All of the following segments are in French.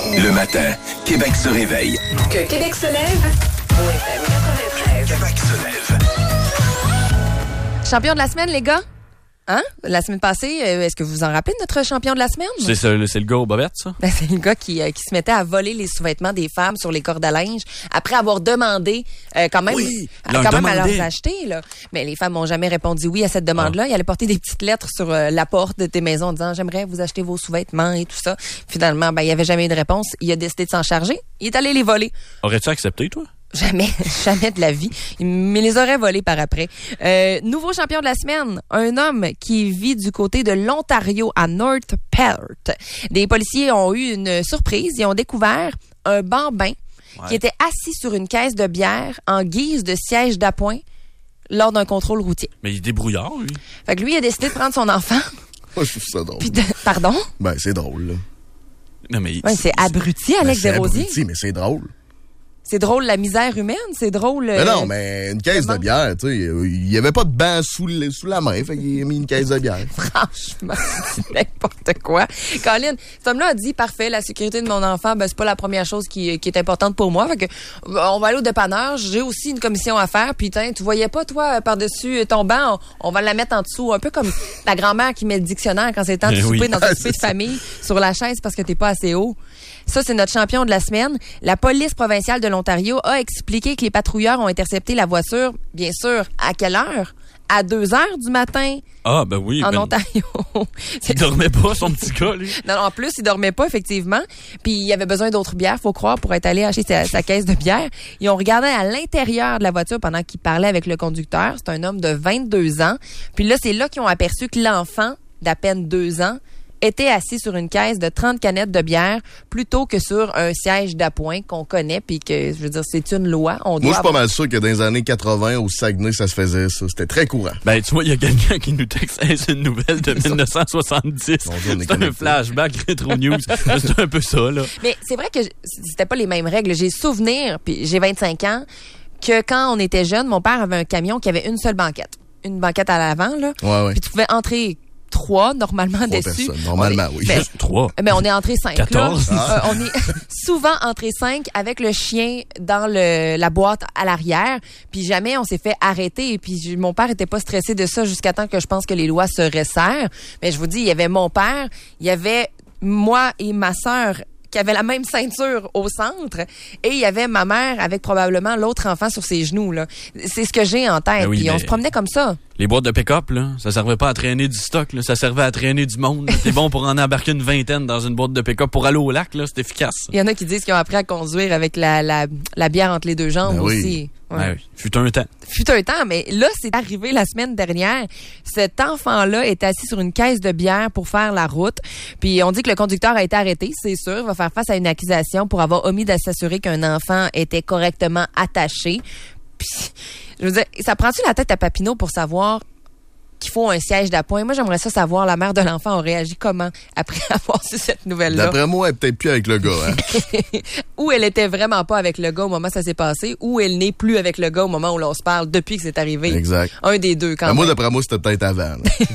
Le matin, Québec se réveille. Que Québec se lève. Au FM 93. Québec se lève. Champion de la semaine, les gars? Hein? La semaine passée, est-ce que vous vous en rappelez de notre champion de la semaine? C'est le gars aux bobettes, ça? Ben, c'est le gars qui se mettait à voler les sous-vêtements des femmes sur les cordes à linge après avoir demandé quand même à leur acheter. Là. Mais les femmes n'ont jamais répondu oui à cette demande-là. Ils allaient porter des petites lettres sur la porte de tes maisons en disant « J'aimerais vous acheter vos sous-vêtements et tout ça. » Finalement, il n'y avait jamais eu de réponse. Il a décidé de s'en charger. Il est allé les voler. Aurais-tu accepté, toi? Jamais de la vie. Mais les aurait volés par après. Nouveau champion de la semaine, un homme qui vit du côté de l'Ontario à North Perth. Des policiers ont eu une surprise. Ils ont découvert un bambin qui était assis sur une caisse de bière en guise de siège d'appoint lors d'un contrôle routier. Mais il est débrouillard, lui. Fait que lui, il a décidé de prendre son enfant. Moi, je trouve ça drôle. Pardon? Ben, c'est drôle, là. Non, mais c'est abruti, Alex Desrosiers. C'est abruti, mais c'est drôle. C'est drôle la misère humaine, c'est drôle... Mais non, mais une caisse de bière, tu sais, il n'y avait pas de banc sous la main, fait qu'il a mis une caisse de bière. Franchement, c'est n'importe quoi. Colin, cet homme-là a dit, parfait, la sécurité de mon enfant, c'est pas la première chose qui est importante pour moi, fait que on va aller au dépanneur, j'ai aussi une commission à faire, puis tu voyais pas, toi, par-dessus ton banc, on va la mettre en dessous, un peu comme la grand-mère qui met le dictionnaire quand c'est temps de souper dans un souper de famille sur la chaise parce que t'es pas assez haut. Ça, c'est notre champion de la semaine. La police provinciale de l'Ontario a expliqué que les patrouilleurs ont intercepté la voiture, bien sûr, à quelle heure? À 2 heures du matin. Ah, ben oui. En Ontario. Il dormait pas, son petit gars, lui. Non, en plus, il dormait pas, effectivement. Puis, il avait besoin d'autres bières, faut croire, pour être allé acheter sa caisse de bière. Ils ont regardé à l'intérieur de la voiture pendant qu'il parlait avec le conducteur. C'est un homme de 22 ans. Puis là, c'est là qu'ils ont aperçu que l'enfant, d'à peine 2 ans, était assis sur une caisse de 30 canettes de bière plutôt que sur un siège d'appoint qu'on connaît puis que, je veux dire, c'est une loi. Moi, je suis pas mal sûr que dans les années 80, au Saguenay, ça se faisait, ça. C'était très courant. Ben, tu vois, il y a quelqu'un qui nous texte, c'est une nouvelle de 1970. C'est un flashback Rétro News. C'est un peu ça, là. Mais c'est vrai que c'était pas les mêmes règles. J'ai souvenir, puis j'ai 25 ans, que quand on était jeune, mon père avait un camion qui avait une seule banquette. Une banquette à l'avant, là. Ouais. Puis tu pouvais entrer 3 normalement dessus. Personnes. Normalement, oui. Ben, 3. Mais on est entré 5. 14. Là. On est souvent entré 5 avec le chien dans la boîte à l'arrière. Puis jamais on s'est fait arrêter. Et puis mon père était pas stressé de ça jusqu'à temps que je pense que les lois se resserrent. Mais je vous dis, il y avait mon père, il y avait moi et ma sœur qui avait la même ceinture au centre, et il y avait ma mère avec probablement l'autre enfant sur ses genoux, là. C'est ce que j'ai en tête. Puis on se promenait comme ça. Les boîtes de pick-up, là, ça servait pas à traîner du stock, là, ça servait à traîner du monde. C'est bon pour en embarquer une vingtaine dans une boîte de pick-up pour aller au lac, là, c'est efficace. Il y en a qui disent qu'ils ont appris à conduire avec la bière entre les deux jambes aussi. Ouais. Fut un temps, mais là, c'est arrivé la semaine dernière. Cet enfant-là est assis sur une caisse de bière pour faire la route. Puis on dit que le conducteur a été arrêté, c'est sûr. Il va faire face à une accusation pour avoir omis de s'assurer qu'un enfant était correctement attaché. Puis, je veux dire, ça prend-tu la tête à Papineau pour savoir qu'il faut un siège d'appoint? Moi, j'aimerais ça savoir, la mère de l'enfant a réagi comment après avoir su cette nouvelle-là? D'après moi, elle est peut-être plus avec le gars, hein? Ou elle était vraiment pas avec le gars au moment où ça s'est passé, ou elle n'est plus avec le gars au moment où l'on se parle depuis que c'est arrivé. Exact. Un des deux, quand même. Moi, d'après moi, c'était peut-être avant.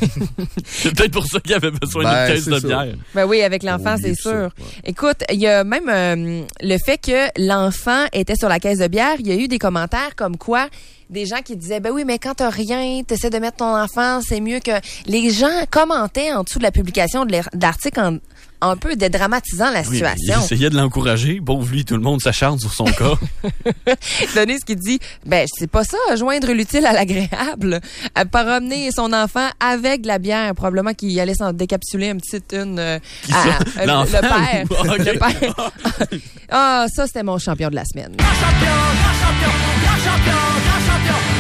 C'est peut-être pour ça qu'il avait besoin d'une caisse de bière. Ben oui, avec l'enfant, c'est sûr. Ouais. Écoute, il y a même le fait que l'enfant était sur la caisse de bière, il y a eu des commentaires comme quoi des gens qui disaient, ben oui, mais quand t'as rien, t'essaies de mettre ton enfant, c'est mieux que... Les gens commentaient en dessous de la publication de l'article un peu dédramatisant la situation. Il essayait de l'encourager. Pauvre lui, tout le monde s'acharne sur son cas. Denise qui dit, ben c'est pas ça, joindre l'utile à l'agréable. Pas ramener son enfant avec de la bière. Probablement qu'il allait s'en décapsuler une petite le père. Okay. Le père. Ah, ça, c'était mon champion de la semaine. Grand champion, grand champion, grand champion, grand champion.